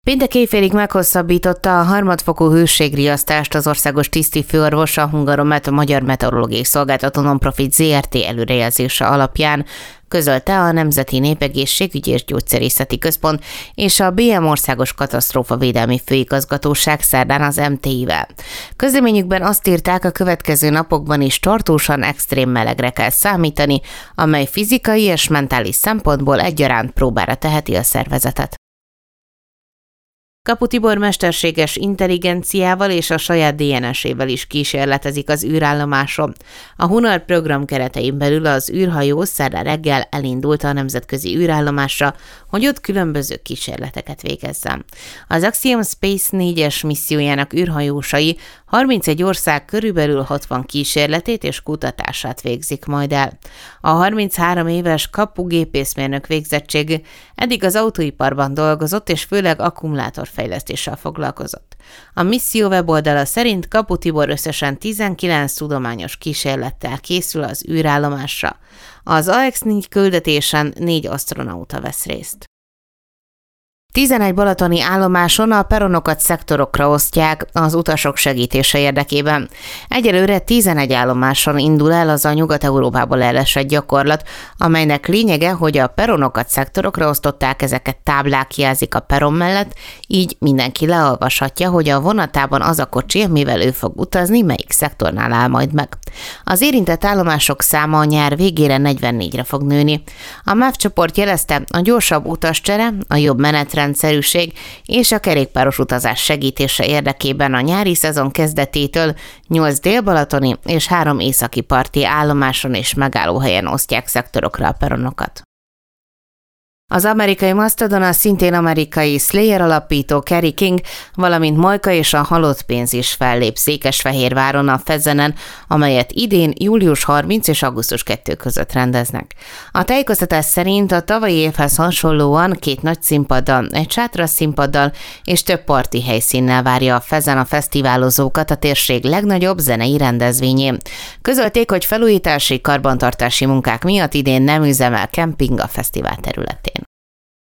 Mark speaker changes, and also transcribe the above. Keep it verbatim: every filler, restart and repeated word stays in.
Speaker 1: Péntek éjfélig meghosszabbította a harmadfokú hőségriasztást az országos tisztifőorvos a Hungaromet Magyar Meteorológiai Szolgáltató Nonprofit zé er té előrejelzése alapján, közölte a Nemzeti Népegészségügyi és Gyógyszerészeti Központ és a bé em Országos Katasztrófavédelmi Főigazgatóság szerdán az em té i-vel. Közleményükben azt írták, a következő napokban is tartósan extrém melegre kell számítani, amely fizikai és mentális szempontból egyaránt próbára teheti a szervezetet. Kapu Tibor mesterséges intelligenciával és a saját dé en es-ével is kísérletezik az űrállomáson. A Hunar program keretein belül az űrhajó szerdán reggel elindult a nemzetközi űrállomásra, hogy ott különböző kísérleteket végezzen. Az Axiom Space négyes missziójának űrhajósai harmincegy ország körülbelül hatvan kísérletét és kutatását végzik majd el. A harminchárom éves Kapu gépészmérnök végzettségű eddig az autóiparban dolgozott és főleg akkumulátorfejlesztéssel foglalkozott. A misszió weboldala szerint Kapu Tibor összesen tizenkilenc tudományos kísérlettel készül az űrállomásra. Az á iksz négy küldetésen négy asztronauta vesz részt. tizenegy balatoni állomáson a peronokat szektorokra osztják az utasok segítése érdekében. Egyelőre tizenegy állomáson indul el az a Nyugat-Európából elesett gyakorlat, amelynek lényege, hogy a peronokat szektorokra osztották, ezeket táblák jelzik a peron mellett, így mindenki leolvashatja, hogy a vonatában az a kocsi, amivel ő fog utazni, melyik szektornál áll majd meg. Az érintett állomások száma a nyár végére negyvennégyre fog nőni. A MÁV csoport jelezte, a gyorsabb utascsere, a jobb menetrendszerűség és a kerékpáros utazás segítése érdekében a nyári szezon kezdetétől nyolc délbalatoni és három északi parti állomáson és megállóhelyen osztják szektorokra a peronokat. Az amerikai Mastodon, a szintén amerikai Slayer alapító Kerry King, valamint Majka és a halott pénz is fellép Székesfehérváron a Fezenen, amelyet idén július harmincadika és augusztus másodika között rendeznek. A tájékoztatás szerint a tavalyi évhez hasonlóan két nagy színpaddal, egy sátrasz színpaddal és több parti helyszínnel várja a Fezen a fesztiválozókat a térség legnagyobb zenei rendezvényén. Közölték, hogy felújítási, karbantartási munkák miatt idén nem üzemel kemping a fesztivál területén.